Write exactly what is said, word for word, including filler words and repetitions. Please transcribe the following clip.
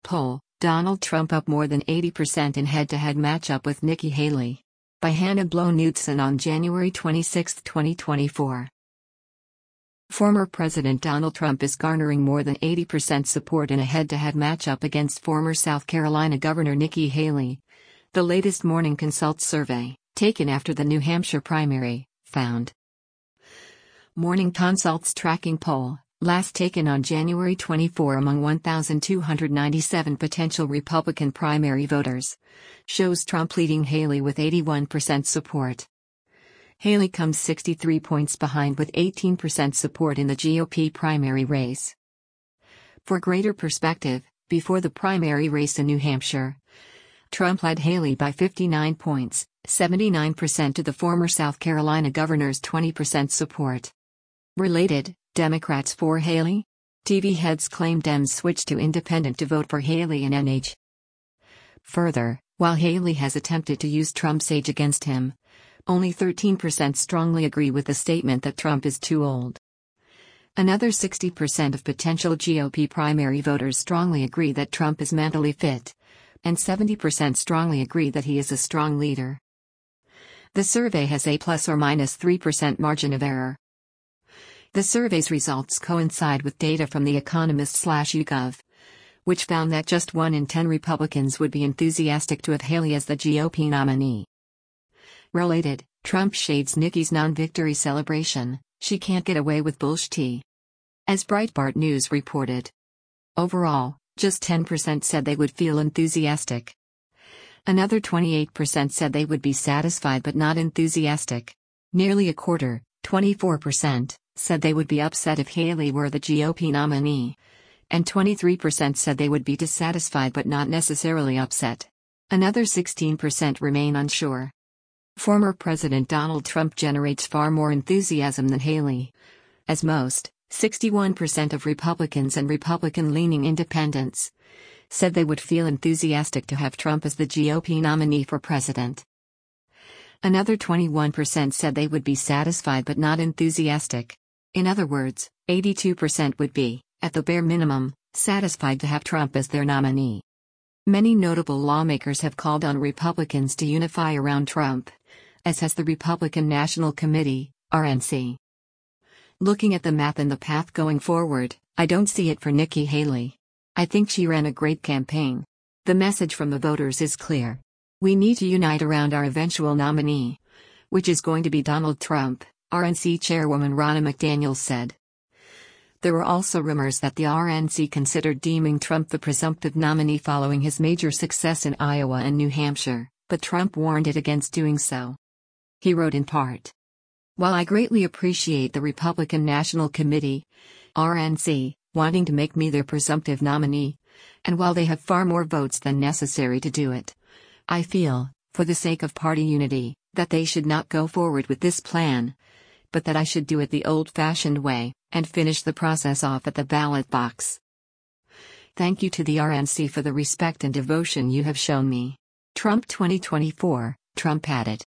poll, Donald Trump up more than eighty percent in head-to-head matchup with Nikki Haley. By Hannah Blow-Knudsen on January twenty-sixth, twenty twenty-four. Former President Donald Trump is garnering more than eighty percent support in a head-to-head matchup against former South Carolina Governor Nikki Haley. The latest Morning Consult survey, taken after the New Hampshire primary, found. Morning Consult's tracking poll, last taken on January twenty-fourth among one thousand two hundred ninety-seven potential Republican primary voters, shows Trump leading Haley with eighty-one percent support. Haley comes sixty-three points behind with eighteen percent support in the G O P primary race. For greater perspective, before the primary race in New Hampshire, Trump led Haley by fifty-nine points, seventy-nine percent to the former South Carolina governor's twenty percent support. Related, Democrats for Haley? T V heads claim Dems switched to independent to vote for Haley in N H. Further, while Haley has attempted to use Trump's age against him, only thirteen percent strongly agree with the statement that Trump is too old. Another sixty percent of potential G O P primary voters strongly agree that Trump is mentally fit, and seventy percent strongly agree that he is a strong leader. The survey has a plus or minus three percent margin of error. The survey's results coincide with data from The Economist slash YouGov, which found that just one in ten Republicans would be enthusiastic to have Haley as the G O P nominee. Related, Trump shades Nikki's non-victory celebration, she can't get away with bullshit. As Breitbart News reported. Overall, just ten percent said they would feel enthusiastic. Another twenty-eight percent said they would be satisfied but not enthusiastic. Nearly a quarter, twenty-four percent, said they would be upset if Haley were the G O P nominee, and twenty-three percent said they would be dissatisfied but not necessarily upset. Another sixteen percent remain unsure. Former President Donald Trump generates far more enthusiasm than Haley. As most, sixty-one percent of Republicans and Republican-leaning independents said they would feel enthusiastic to have Trump as the G O P nominee for president. Another twenty-one percent said they would be satisfied but not enthusiastic. In other words, eighty-two percent would be, at the bare minimum, satisfied to have Trump as their nominee. Many notable lawmakers have called on Republicans to unify around Trump, as has the Republican National Committee, R N C. Looking at the map and the path going forward, I don't see it for Nikki Haley. I think she ran a great campaign. The message from the voters is clear. We need to unite around our eventual nominee, which is going to be Donald Trump, R N C Chairwoman Ronna McDaniel said. There were also rumors that the R N C considered deeming Trump the presumptive nominee following his major success in Iowa and New Hampshire, but Trump warned it against doing so. He wrote in part, "While I greatly appreciate the Republican National Committee, R N C, wanting to make me their presumptive nominee, and while they have far more votes than necessary to do it, I feel, for the sake of party unity, that they should not go forward with this plan, but that I should do it the old-fashioned way, and finish the process off at the ballot box. Thank you to the R N C for the respect and devotion you have shown me." Trump twenty twenty-four, Trump added.